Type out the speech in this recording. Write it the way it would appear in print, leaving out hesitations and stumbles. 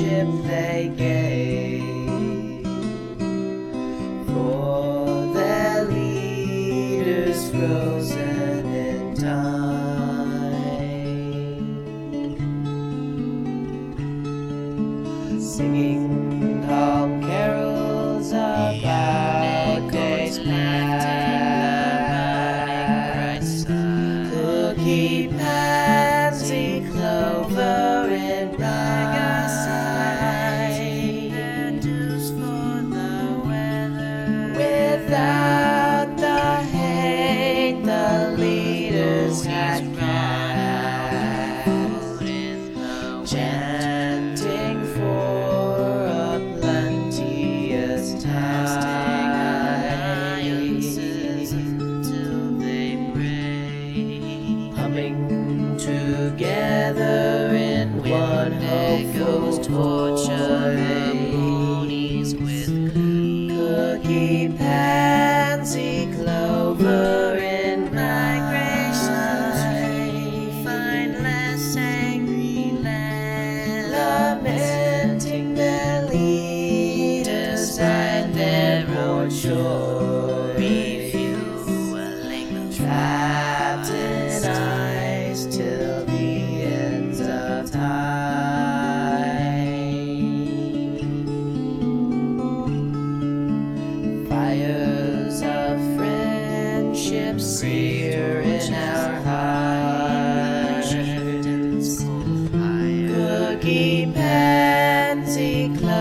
friendship they gave for their leaders frozen in time, singing calm carols about days past, cookie, pansy, clover, and rye, without the hate the leaders had cast, chanting for a plenteous tide, humming together in one hopeful harmonies with cookie, pansy, clover, in migration, find less angry land, lamenting their leaders and their own shore, refueling, trapped in ice till the ends of time. Fires of friendship sear in our hearts, cookie, pansy,